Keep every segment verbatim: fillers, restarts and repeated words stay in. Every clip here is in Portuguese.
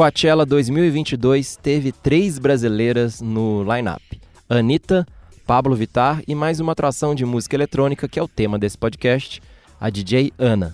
Coachella dois mil e vinte e dois teve três brasileiras no line-up: Anitta, Pablo Vittar e mais uma atração de música eletrônica que é o tema desse podcast, a D J Ana.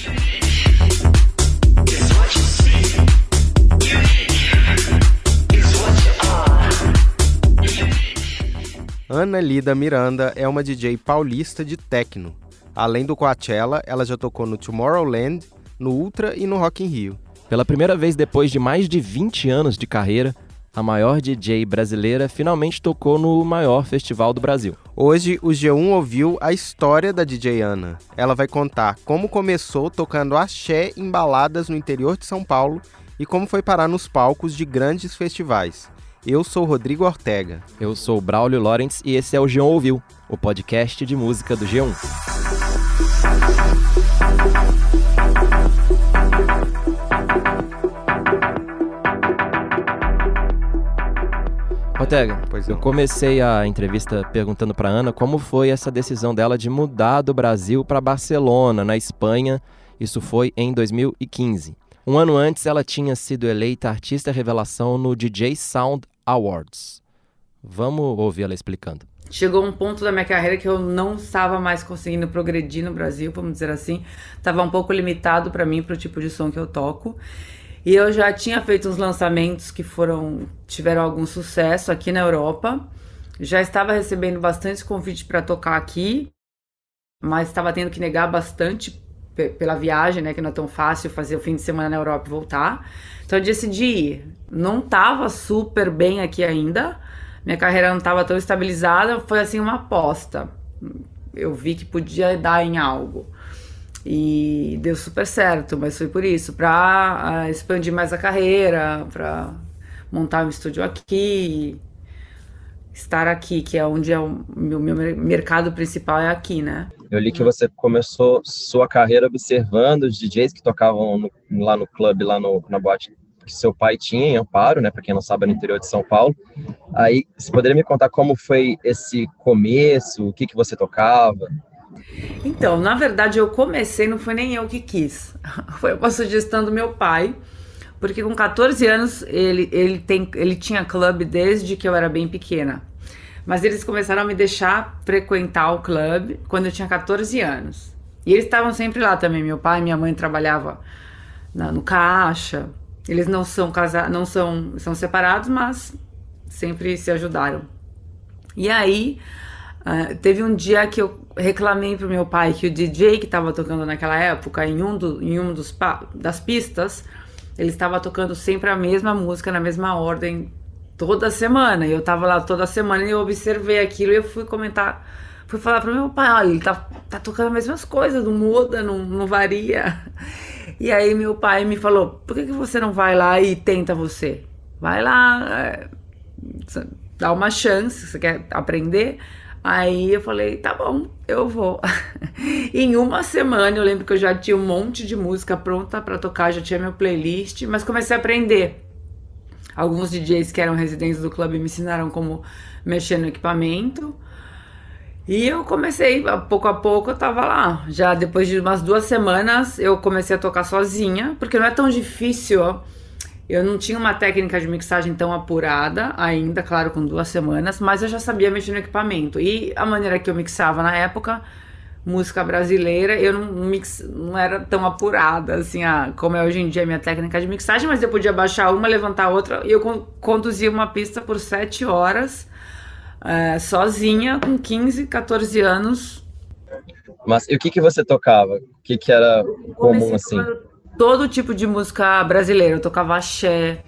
Ana Lida Miranda é uma D J paulista de techno. Além do Coachella, ela já tocou no Tomorrowland, no Ultra e no Rock in Rio. Pela primeira vez depois de mais de vinte anos de carreira, a maior D J brasileira finalmente tocou no maior festival do Brasil. Hoje, o G um ouviu a história da D J Ana. Ela vai contar como começou tocando axé em baladas no interior de São Paulo e como foi parar nos palcos de grandes festivais. Eu sou Rodrigo Ortega. Eu sou Braulio Lawrence e esse é o G um Ouviu, o podcast de música do G um. Ortega, pois eu comecei a entrevista perguntando para Ana como foi essa decisão dela de mudar do Brasil para Barcelona, na Espanha. Isso foi em dois mil e quinze. Um ano antes, ela tinha sido eleita artista revelação no D J Sound Awards. Vamos ouvir ela explicando. Chegou um ponto da minha carreira que eu não estava mais conseguindo progredir no Brasil, vamos dizer assim. Estava um pouco limitado para mim, para o tipo de som que eu toco. E eu já tinha feito uns lançamentos que foram tiveram algum sucesso aqui na Europa. Já estava recebendo bastante convite para tocar aqui, mas estava tendo que negar bastante p- pela viagem, né? Que não é tão fácil fazer o fim de semana na Europa e voltar. Então eu decidi ir. Não estava super bem aqui ainda. Minha carreira não estava tão estabilizada. Foi assim uma aposta. Eu vi que podia dar em algo. E deu super certo, mas foi por isso, para uh, expandir mais a carreira, para montar um estúdio aqui, estar aqui, que é onde é o meu, meu mercado principal, é aqui, né? Eu li que você começou sua carreira observando os D Js que tocavam no, lá no clube, lá no, na boate que seu pai tinha em Amparo, né? Para quem não sabe, é no interior de São Paulo. Aí, você poderia me contar como foi esse começo, o que, que você tocava? Então, na verdade, eu comecei, não foi nem eu que quis. Foi uma sugestão do meu pai, porque com catorze anos ele, ele, tem, ele tinha clube desde que eu era bem pequena. Mas eles começaram a me deixar frequentar o clube quando eu tinha catorze anos. E eles estavam sempre lá também. Meu pai e minha mãe trabalhavam na, no caixa. Eles não são casados, não são, são separados, mas sempre se ajudaram. E aí... Uh, teve um dia que eu reclamei pro meu pai que o D J que estava tocando naquela época, em um, do, em um dos pa- das pistas, ele estava tocando sempre a mesma música, na mesma ordem, toda semana. E eu tava lá toda semana e eu observei aquilo e eu fui comentar, fui falar pro meu pai, olha, ele tá, tá tocando as mesmas coisas, não muda, não, não varia. E aí meu pai me falou, por que, que você não vai lá e tenta você? Vai lá, é, dá uma chance, você quer aprender? Aí eu falei, tá bom, eu vou. Em uma semana eu lembro que eu já tinha um monte de música pronta pra tocar, já tinha meu playlist, mas comecei a aprender. Alguns D Js que eram residentes do clube me ensinaram como mexer no equipamento. E eu comecei, pouco a pouco eu tava lá. Já depois de umas duas semanas eu comecei a tocar sozinha, porque não é tão difícil, ó. Eu não tinha uma técnica de mixagem tão apurada ainda, claro, com duas semanas, mas eu já sabia mexer no equipamento. E a maneira que eu mixava na época, música brasileira, eu não, mix, não era tão apurada, assim, a, como é hoje em dia a minha técnica de mixagem, mas eu podia baixar uma, levantar outra, e eu con- conduzia uma pista por sete horas, é, sozinha, com quinze, catorze anos. Mas e o que, que você tocava? O que, que era comum, assim? Todo tipo de música brasileira, eu tocava axé.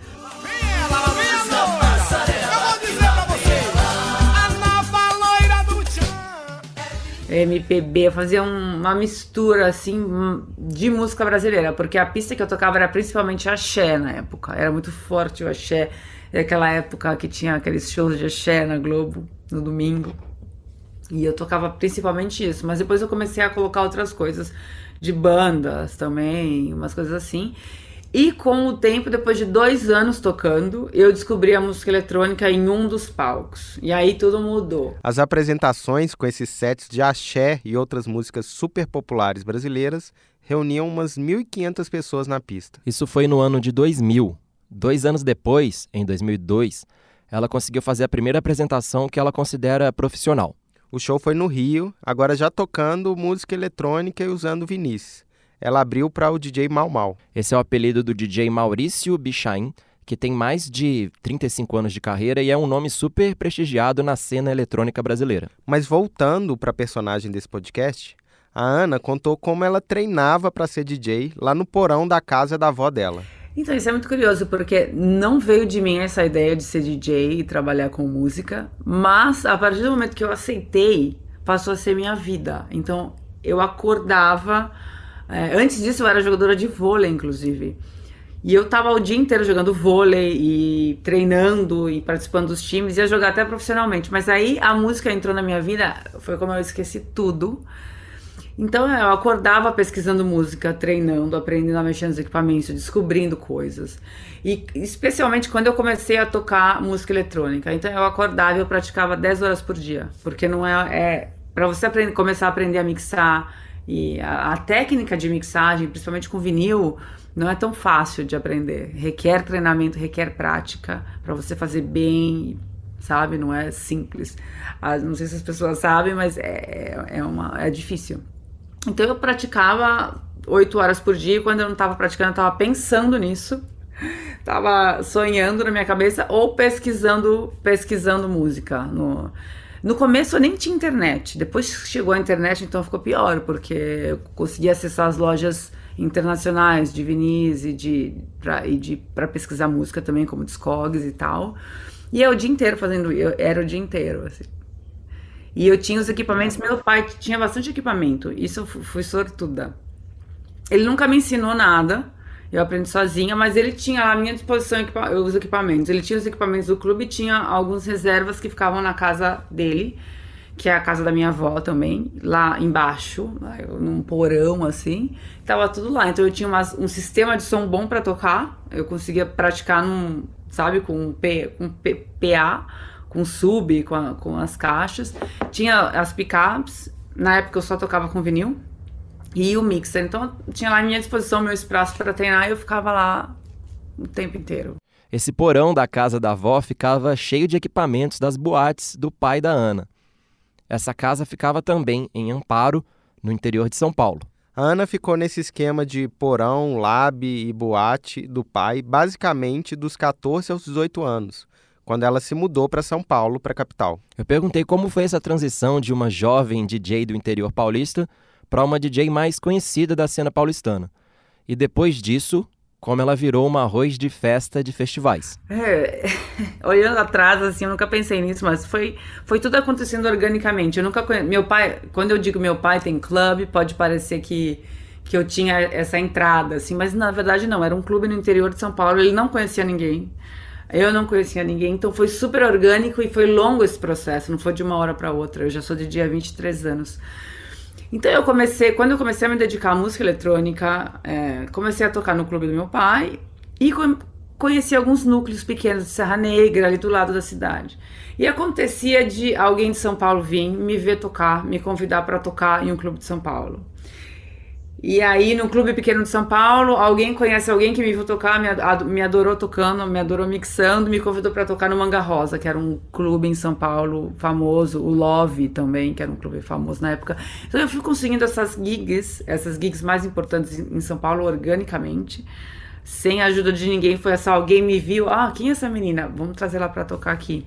M P B, eu fazia um, uma mistura assim de música brasileira, porque a pista que eu tocava era principalmente axé na época, era muito forte o axé, naquela época que tinha aqueles shows de axé na Globo, no domingo, e eu tocava principalmente isso, mas depois eu comecei a colocar outras coisas, de bandas também, umas coisas assim. E com o tempo, depois de dois anos tocando, eu descobri a música eletrônica em um dos palcos. E aí tudo mudou. As apresentações com esses sets de axé e outras músicas super populares brasileiras reuniam umas mil e quinhentas pessoas na pista. Isso foi no ano de dois mil. Dois anos depois, em dois mil e dois, ela conseguiu fazer a primeira apresentação que ela considera profissional. O show foi no Rio, agora já tocando música eletrônica e usando Vinícius. Ela abriu para o D J Mau Mau. Esse é o apelido do D J Maurício Bichain, que tem mais de trinta e cinco anos de carreira e é um nome super prestigiado na cena eletrônica brasileira. Mas voltando para a personagem desse podcast, a Ana contou como ela treinava para ser D J lá no porão da casa da avó dela. Então, isso é muito curioso, porque não veio de mim essa ideia de ser D J e trabalhar com música, mas a partir do momento que eu aceitei, passou a ser minha vida. Então, eu acordava... É, antes disso, eu era jogadora de vôlei, inclusive. E eu tava o dia inteiro jogando vôlei e treinando e participando dos times, ia jogar até profissionalmente. Mas aí a música entrou na minha vida, foi como eu esqueci tudo. Então eu acordava pesquisando música, treinando, aprendendo a mexer nos equipamentos, descobrindo coisas. E especialmente quando eu comecei a tocar música eletrônica. Então eu acordava e eu praticava dez horas por dia. Porque não é... é para você aprender, começar a aprender a mixar e a, a técnica de mixagem, principalmente com vinil, não é tão fácil de aprender. Requer treinamento, requer prática para você fazer bem, sabe? Não é simples. As, não sei se as pessoas sabem, mas é, é, uma, é difícil. Então eu praticava oito horas por dia, e quando eu não estava praticando, eu estava pensando nisso, estava sonhando na minha cabeça ou pesquisando, pesquisando música. No, no começo eu nem tinha internet, depois que chegou a internet então ficou pior, porque eu conseguia acessar as lojas internacionais de vinis e de para e de para pesquisar música também, como Discogs e tal. E eu o dia inteiro fazendo, eu era o dia inteiro assim. E eu tinha os equipamentos, meu pai tinha bastante equipamento, isso eu fui sortuda. Ele nunca me ensinou nada, eu aprendi sozinha, mas ele tinha à minha disposição equipa- os equipamentos. Ele tinha os equipamentos do clube e tinha algumas reservas que ficavam na casa dele, que é a casa da minha avó também, lá embaixo, num porão assim, tava tudo lá. Então eu tinha umas, um sistema de som bom para tocar, eu conseguia praticar num, sabe, com P, com P, PA, com sub, com, a, com as caixas. Tinha as pickups, na época eu só tocava com vinil, e o mixer. Então tinha lá à minha disposição meu espaço para treinar e eu ficava lá o tempo inteiro. Esse porão da casa da avó ficava cheio de equipamentos das boates do pai da Ana. Essa casa ficava também em Amparo, no interior de São Paulo. A Ana ficou nesse esquema de porão, lab e boate do pai, basicamente dos catorze aos dezoito anos, quando ela se mudou para São Paulo, para a capital. Eu perguntei como foi essa transição de uma jovem D J do interior paulista para uma D J mais conhecida da cena paulistana. E depois disso, como ela virou uma arroz de festa de festivais. É, olhando atrás, assim, eu nunca pensei nisso, mas foi, foi tudo acontecendo organicamente. Eu nunca conhe... Meu pai, quando eu digo meu pai tem clube, pode parecer que, que eu tinha essa entrada, assim, mas na verdade não, era um clube no interior de São Paulo, ele não conhecia ninguém. Eu não conhecia ninguém, então foi super orgânico e foi longo esse processo, não foi de uma hora para outra. Eu já sou D J há vinte e três anos. Então eu comecei, quando eu comecei a me dedicar à música eletrônica, é, comecei a tocar no clube do meu pai e com, conheci alguns núcleos pequenos de Serra Negra, ali do lado da cidade. E acontecia de alguém de São Paulo vir me ver tocar, me convidar para tocar em um clube de São Paulo. E aí, num clube pequeno de São Paulo, alguém conhece alguém que me viu tocar, me adorou tocando, me adorou mixando, me convidou para tocar no Manga Rosa, que era um clube em São Paulo famoso, o Love também, que era um clube famoso na época. Então eu fui conseguindo essas gigs, essas gigs mais importantes em São Paulo organicamente, sem a ajuda de ninguém. Foi só alguém me viu, ah, quem é essa menina? Vamos trazer ela para tocar aqui.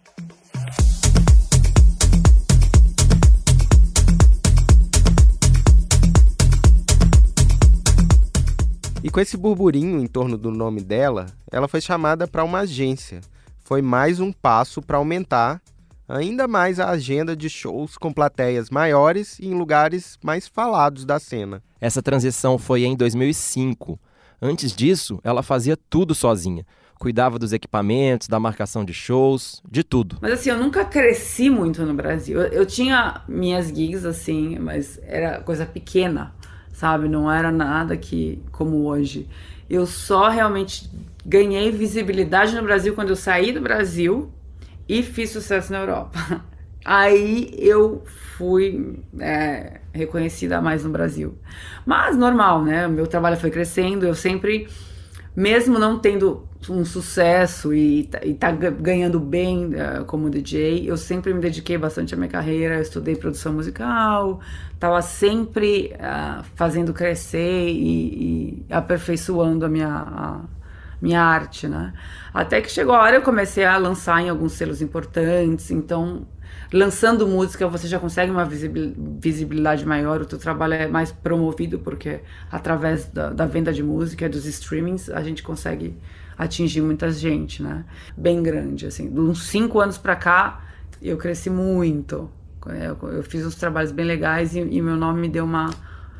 E com esse burburinho em torno do nome dela, ela foi chamada para uma agência. Foi mais um passo para aumentar ainda mais a agenda de shows com plateias maiores e em lugares mais falados da cena. Essa transição foi em dois mil e cinco. Antes disso, ela fazia tudo sozinha. Cuidava dos equipamentos, da marcação de shows, de tudo. Mas assim, eu nunca cresci muito no Brasil. Eu, eu tinha minhas gigs, assim, mas era coisa pequena, sabe? Não era nada que como hoje. Eu só realmente ganhei visibilidade no Brasil quando eu saí do Brasil e fiz sucesso na Europa. Aí eu fui é, reconhecida mais no Brasil. Mas normal, né? O meu trabalho foi crescendo, eu sempre, mesmo não tendo um sucesso e, e tá ganhando bem uh, como D J. Eu sempre me dediquei bastante à minha carreira, eu estudei produção musical, estava sempre uh, fazendo crescer e, e aperfeiçoando a minha, a minha arte, né? Até que chegou a hora eu comecei a lançar em alguns selos importantes, então lançando música você já consegue uma visibilidade maior, o teu trabalho é mais promovido porque através da, da venda de música, dos streamings, a gente consegue atingir muita gente, né? Bem grande, assim. De uns cinco anos pra cá, eu cresci muito. Eu, eu fiz uns trabalhos bem legais e, e meu nome me deu uma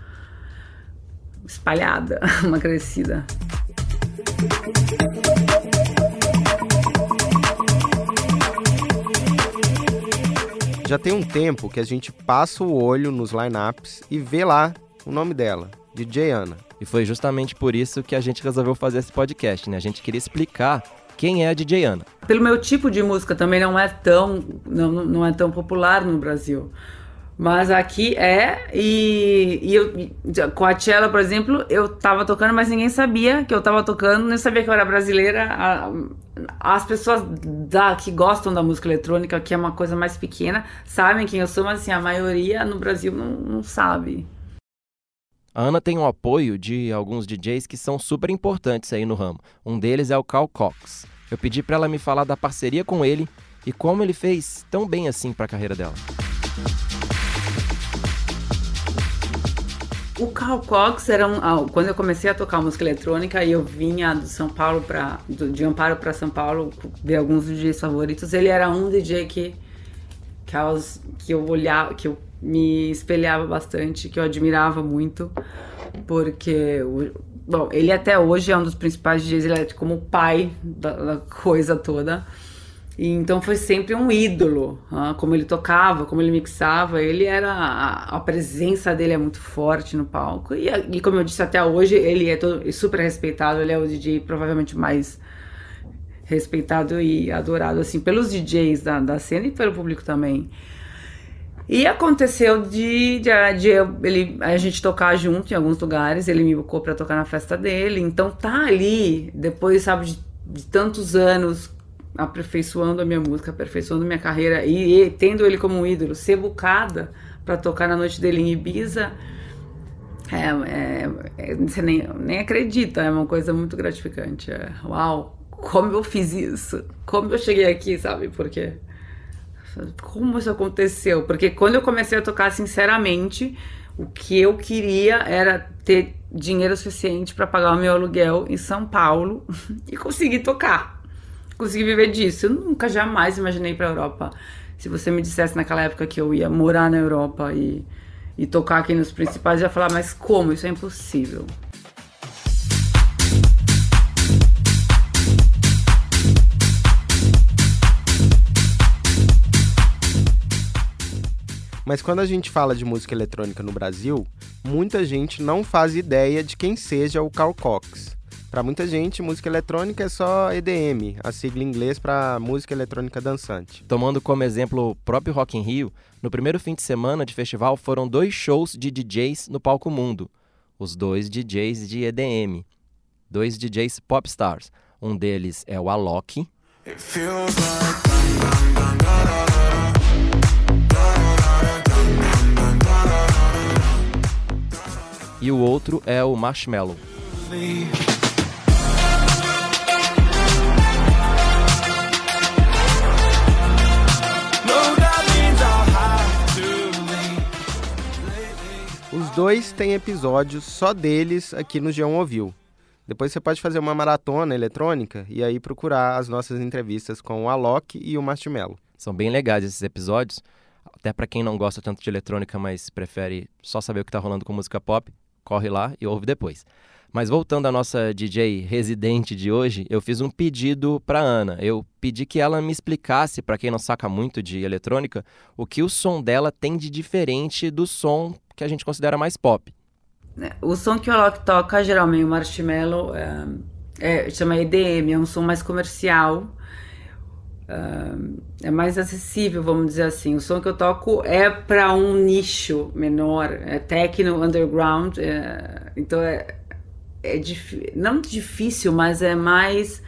espalhada, uma crescida. Já tem um tempo que a gente passa o olho nos lineups e vê lá o nome dela, D J Ana. E foi justamente por isso que a gente resolveu fazer esse podcast, né? A gente queria explicar quem é a D J Ana. Pelo meu tipo de música também não é tão, não, não é tão popular no Brasil. Mas aqui é, e, e eu, com a Cello, por exemplo, eu tava tocando, mas ninguém sabia que eu tava tocando, nem sabia que eu era brasileira. A, as pessoas da, que gostam da música eletrônica, que é uma coisa mais pequena, sabem quem eu sou, mas assim, a maioria no Brasil não, não sabe. A Ana tem o apoio de alguns D Js que são super importantes aí no ramo. Um deles é o Carl Cox. Eu pedi pra ela me falar da parceria com ele e como ele fez tão bem assim pra carreira dela. O Carl Cox era um, ah, quando eu comecei a tocar música eletrônica e eu vinha do São Paulo para de Amparo para São Paulo ver alguns D Js favoritos, ele era um D J que que, aos, que eu olhava, que eu me espelhava bastante, que eu admirava muito, porque bom, ele até hoje é um dos principais D Js, ele é como o pai da, da coisa toda. E então foi sempre um ídolo, ah, como ele tocava, como ele mixava, ele era, a, a presença dele é muito forte no palco, e, e como eu disse, até hoje ele é todo, super respeitado, ele é o D J provavelmente mais respeitado e adorado, assim, pelos D Js da, da cena e pelo público também. E aconteceu de, de, de ele, a gente tocar junto em alguns lugares, ele me buscou pra tocar na festa dele, então tá ali, depois, sabe, de, de tantos anos, aperfeiçoando a minha música, aperfeiçoando a minha carreira e, e tendo ele como um ídolo, ser bucada pra tocar na noite dele em Ibiza, é, é, é, você nem, nem acredita, é uma coisa muito gratificante. É, uau, como eu fiz isso, como eu cheguei aqui, sabe, porque como isso aconteceu, porque quando eu comecei a tocar, sinceramente, o que eu queria era ter dinheiro suficiente para pagar o meu aluguel em São Paulo e conseguir tocar. Consegui viver disso. Eu nunca, jamais imaginei ir pra Europa. Se você me dissesse naquela época que eu ia morar na Europa e, e tocar aqui nos principais, eu ia falar, mas como? Isso é impossível. Mas quando a gente fala de música eletrônica no Brasil, muita gente não faz ideia de quem seja o Carl Cox. Para muita gente, música eletrônica é só E D M, a sigla em inglês para música eletrônica dançante. Tomando como exemplo o próprio Rock in Rio, no primeiro fim de semana de festival foram dois shows de D Js no palco mundo. Os dois D Js de E D M. Dois D Js popstars. Um deles é o Alok. E o outro é o Marshmello. Os dois têm episódios só deles aqui no G um Ouviu. Depois você pode fazer uma maratona eletrônica e aí procurar as nossas entrevistas com o Alok e o Marshmello. São bem legais esses episódios, até para quem não gosta tanto de eletrônica, mas prefere só saber o que tá rolando com música pop, corre lá e ouve depois. Mas voltando à nossa D J residente de hoje, eu fiz um pedido para Ana. Eu pedi que ela me explicasse, para quem não saca muito de eletrônica, o que o som dela tem de diferente do som que a gente considera mais pop. O som que o Alok toca, geralmente o Marshmello, é, é, chama E D M, é um som mais comercial, é, é mais acessível, vamos dizer assim. O som que eu toco é para um nicho menor, é techno, underground, é, então é, é dif- não difícil, mas é mais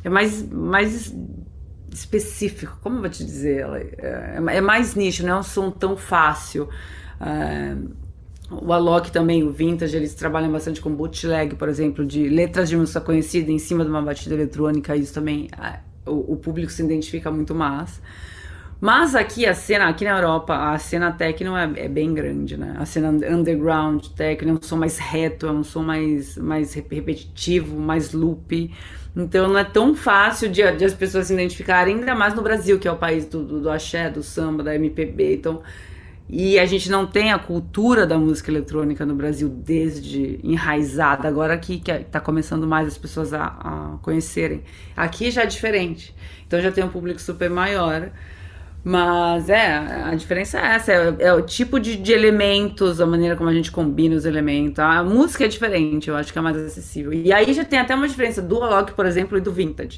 é mais, mais específico, como eu vou te dizer? É, é mais nicho, não é um som tão fácil. É, o Alok também, o Vintage, eles trabalham bastante com bootleg, por exemplo, de letras de música conhecida em cima de uma batida eletrônica, isso também, o, o público se identifica muito mais. Mas aqui a cena, aqui na Europa, a cena techno é, é bem grande, né? A cena underground techno é um som mais reto, é um som mais, mais repetitivo, mais loop. Então não é tão fácil de, de as pessoas se identificarem, ainda mais no Brasil, que é o país do, do, do axé, do samba, da M P B. Então, e a gente não tem a cultura da música eletrônica no Brasil desde enraizada, agora que está começando mais as pessoas a, a conhecerem. Aqui já é diferente, então já tem um público super maior. Mas é, a diferença é essa, é, é o tipo de, de elementos, a maneira como a gente combina os elementos. A música é diferente, eu acho que é mais acessível. E aí já tem até uma diferença do Alok, por exemplo, e do Vintage.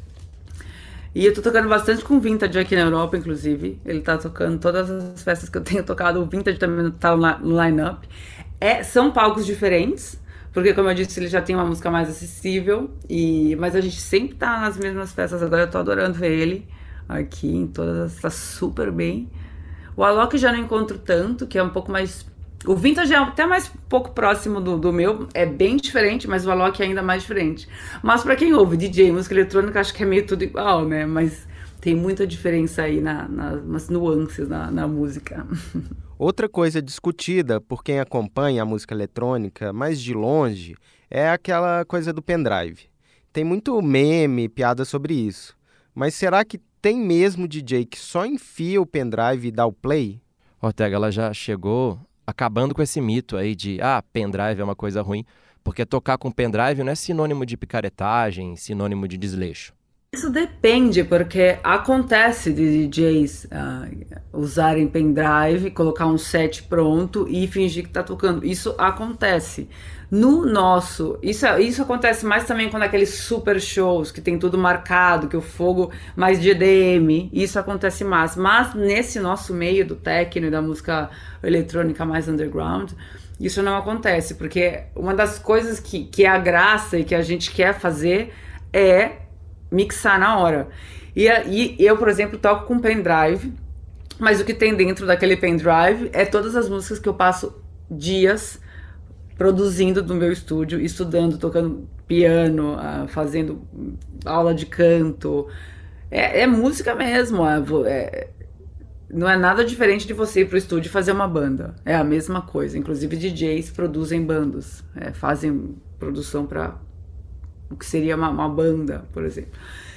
E eu tô tocando bastante com o Vintage aqui na Europa, inclusive. Ele tá tocando todas as festas que eu tenho tocado, o Vintage também tá no line-up. É, são palcos diferentes, porque como eu disse, ele já tem uma música mais acessível, e, mas a gente sempre tá nas mesmas festas, agora eu tô adorando ver ele aqui em todas, tá super bem. O Alok já não encontro tanto, que é um pouco mais... O Vintage é até mais um pouco próximo do, do meu, é bem diferente, mas o Alok é ainda mais diferente. Mas pra quem ouve D J, música eletrônica, acho que é meio tudo igual, né? Mas tem muita diferença aí na, na, nas nuances na, na música. Outra coisa discutida por quem acompanha a música eletrônica mais de longe é aquela coisa do pendrive. Tem muito meme, piada sobre isso. Mas será que tem mesmo D J que só enfia o pendrive e dá o play? Ortega, ela já chegou acabando com esse mito aí de ah, pendrive é uma coisa ruim, porque tocar com pendrive não é sinônimo de picaretagem, sinônimo de desleixo. Isso depende, porque acontece de D Js uh, usarem pendrive, colocar um set pronto e fingir que tá tocando. Isso acontece. No nosso, isso, isso acontece mais também quando aqueles super shows que tem tudo marcado, que o fogo mais de E D M, isso acontece mais. Mas nesse nosso meio do techno e da música eletrônica mais underground, isso não acontece, porque uma das coisas que, que é a graça e que a gente quer fazer é mixar na hora. E, e eu, por exemplo, toco com pendrive, mas o que tem dentro daquele pendrive é todas as músicas que eu passo dias produzindo no meu estúdio, estudando, tocando piano, uh, fazendo aula de canto. É, é música mesmo. É, é, não é nada diferente de você ir pro estúdio e fazer uma banda. É a mesma coisa. Inclusive D Js produzem bandas, é, fazem produção para o que seria uma, uma banda, por exemplo.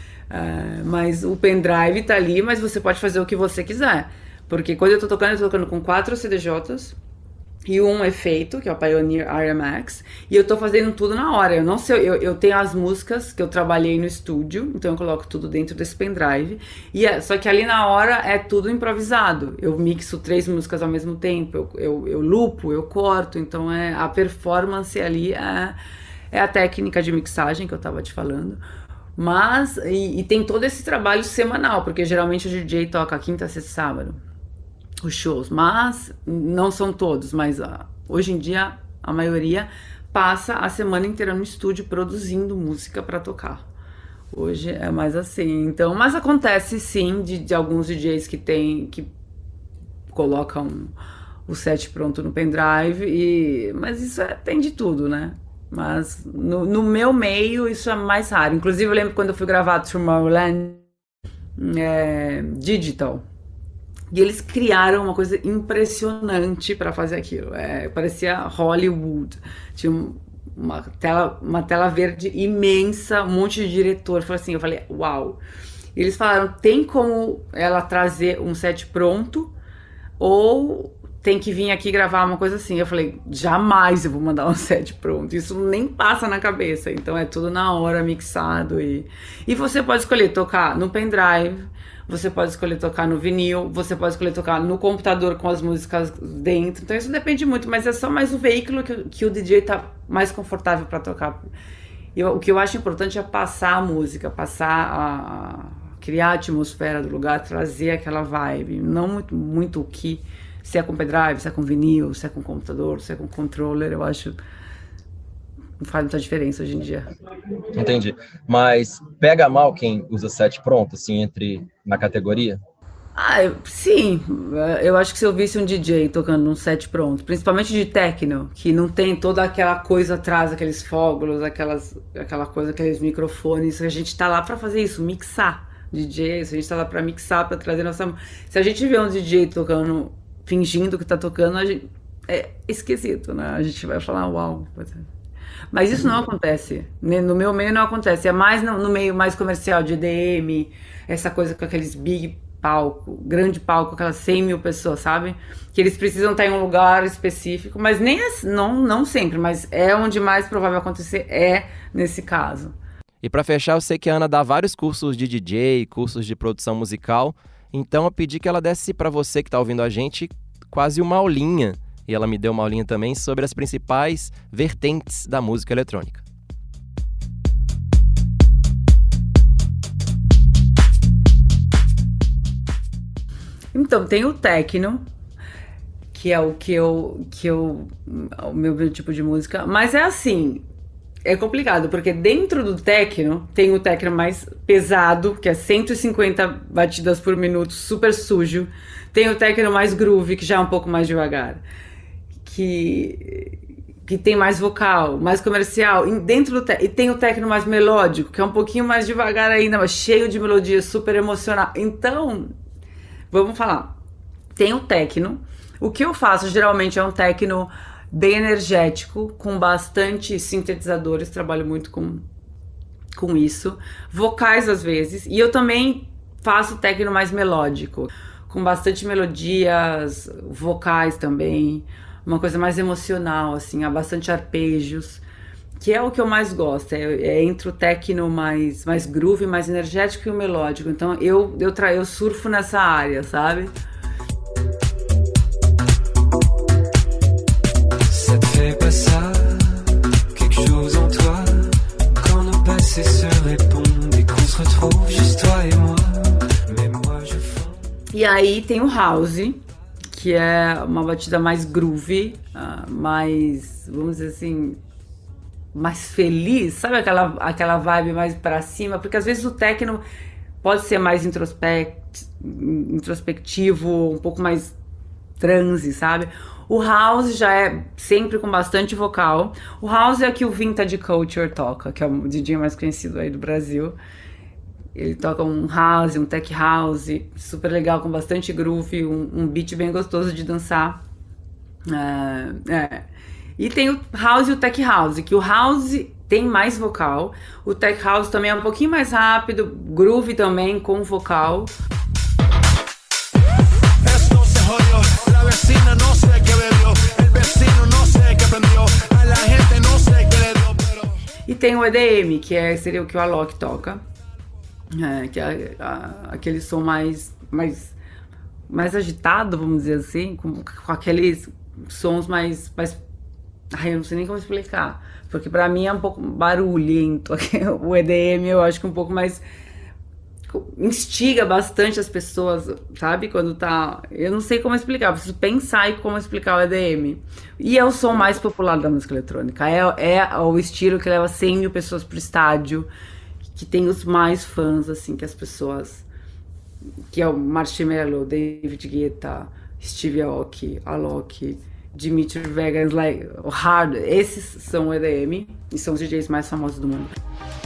Uh, mas o pendrive tá ali, mas você pode fazer o que você quiser. Porque quando eu tô tocando, eu tô tocando com quatro C D Js e um efeito, que é o Pioneer R M X, e eu tô fazendo tudo na hora. Eu não sei, eu, eu tenho as músicas que eu trabalhei no estúdio, então eu coloco tudo dentro desse pendrive, e é, só que ali na hora é tudo improvisado. Eu mixo três músicas ao mesmo tempo, eu, eu, eu lupo, eu corto, então é, a performance ali é, é a técnica de mixagem que eu tava te falando. Mas, e, e tem todo esse trabalho semanal, porque geralmente o D J toca quinta, sexta e sábado, os shows, mas não são todos, mas uh, hoje em dia a maioria passa a semana inteira no estúdio produzindo música para tocar. Hoje é mais assim, então, mas acontece sim de, de alguns D Js que tem, que colocam o set pronto no pendrive, e, mas isso é, tem de tudo, né? Mas no, no meu meio isso é mais raro. Inclusive eu lembro quando eu fui gravar Tomorrowland é, Digital, e eles criaram uma coisa impressionante para fazer aquilo. É, parecia Hollywood. Tinha uma tela, uma tela verde imensa, um monte de diretor. Falei assim, eu falei, uau. E eles falaram, tem como ela trazer um set pronto ou tem que vir aqui gravar uma coisa assim? Eu falei, jamais eu vou mandar um set pronto. Isso nem passa na cabeça. Então é tudo na hora, mixado. E, e você pode escolher tocar no pendrive, você pode escolher tocar no vinil, você pode escolher tocar no computador com as músicas dentro. Então isso depende muito, mas é só mais o veículo que, que o D J tá mais confortável para tocar. E eu, o que eu acho importante é passar a música, passar a, a criar a atmosfera do lugar, trazer aquela vibe. Não muito, muito o que, se é com pendrive, se é com vinil, se é com computador, se é com controller, eu acho... não faz muita diferença hoje em dia. Entendi. Mas pega mal quem usa set pronto, assim, entre na categoria? Ah, eu, sim. Eu acho que se eu visse um D J tocando num set pronto, principalmente de techno, que não tem toda aquela coisa atrás, aqueles fogos, aquelas, aquela coisa, aqueles microfones, a gente tá lá pra fazer isso, mixar. D J, a gente tá lá pra mixar, pra trazer nossa... Se a gente vê um D J tocando, fingindo que tá tocando, a gente... é esquisito, né? A gente vai falar, uau. Mas isso não acontece. No meu meio não acontece. É mais no, no meio mais comercial, de E D M, essa coisa com aqueles big palco, grande palco, aquelas cem mil pessoas, sabe? Que eles precisam estar em um lugar específico, mas nem não, não sempre, mas é onde mais provável acontecer é nesse caso. E para fechar, eu sei que a Ana dá vários cursos de D J, cursos de produção musical, então eu pedi que ela desse para você que está ouvindo a gente quase uma aulinha, e ela me deu uma aulinha também sobre as principais vertentes da música eletrônica. Então, tem o techno, que é o que eu, que eu, o meu tipo de música, mas é assim, é complicado, porque dentro do techno, tem o techno mais pesado, que é cento e cinquenta batidas por minuto, super sujo, tem o techno mais groove, que já é um pouco mais devagar, que, que tem mais vocal, mais comercial, e, dentro do te- e tem o techno mais melódico, que é um pouquinho mais devagar ainda, mas cheio de melodia, super emocional, então... Vamos falar, tem o techno, o que eu faço geralmente é um techno bem energético, com bastante sintetizadores, trabalho muito com, com isso, vocais às vezes, e eu também faço techno mais melódico, com bastante melodias, vocais também, uma coisa mais emocional, assim, há bastante arpejos, que é o que eu mais gosto, é, é entre o techno mais, mais groove, mais energético e o melódico. Então eu, eu, tra- eu surfo nessa área, sabe? Ça te fait pas ça, quelque chose en toi, quand nos passés se répondent et qu'on se retrouve juste toi et moi, mais moi je fonds. E aí tem o house, que é uma batida mais groove, uh, mais, vamos dizer assim... mais feliz, sabe aquela, aquela vibe mais pra cima, porque às vezes o techno pode ser mais introspect, introspectivo, um pouco mais transe, sabe? O house já é sempre com bastante vocal. O house é que o Vintage Culture toca, que é o D J mais conhecido aí do Brasil. Ele toca um house, um tech house, super legal, com bastante groove, um, um beat bem gostoso de dançar. É... é. E tem o house e o tech house, que o house tem mais vocal, o tech house também é um pouquinho mais rápido, groove também com vocal. E tem o E D M, que é, seria o que o Alok toca, é, que é a, aquele som mais, mais, mais agitado, vamos dizer assim, com, com aqueles sons mais... mais Ai, eu não sei nem como explicar, porque pra mim é um pouco barulhento. O E D M eu acho que é um pouco mais... instiga bastante as pessoas, sabe? Quando tá... Eu não sei como explicar, preciso pensar em como explicar o E D M. E é o som mais popular da música eletrônica. É, é o estilo que leva cem mil pessoas pro estádio, que tem os mais fãs, assim, que as pessoas... Que é o Marshmello, David Guetta, Steve Aoki, Alok... Dimitri Vegas, like, o Hard, esses são o E D M e são os D Js mais famosos do mundo.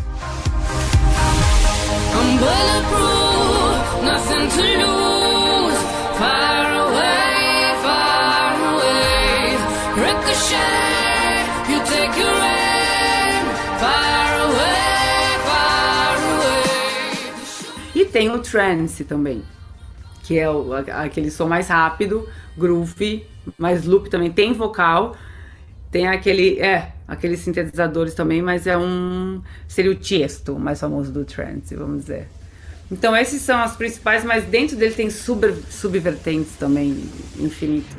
I'm bulletproof, nothing to lose, far away, far away, ricochet, you take your aim, far away, far away. E tem o trance também, que é o, aquele som mais rápido, groove, mais loop também, tem vocal, tem aquele, é, aqueles sintetizadores também, mas é um, seria o Tiesto, o mais famoso do trance, vamos dizer. Então esses são as principais, mas dentro dele tem sub, subvertentes também, infinito.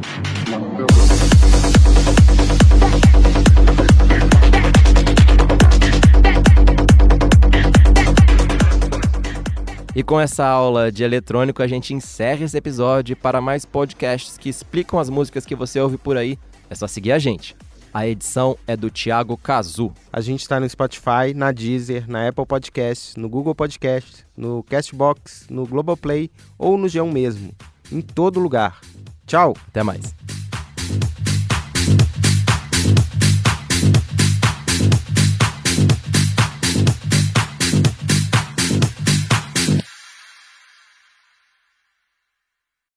E com essa aula de eletrônico, a gente encerra esse episódio. Para mais podcasts que explicam as músicas que você ouve por aí, é só seguir a gente. A edição é do Thiago Cazu. A gente está no Spotify, na Deezer, na Apple Podcasts, no Google Podcasts, no Castbox, no Globoplay ou no G um mesmo. Em todo lugar. Tchau! Até mais.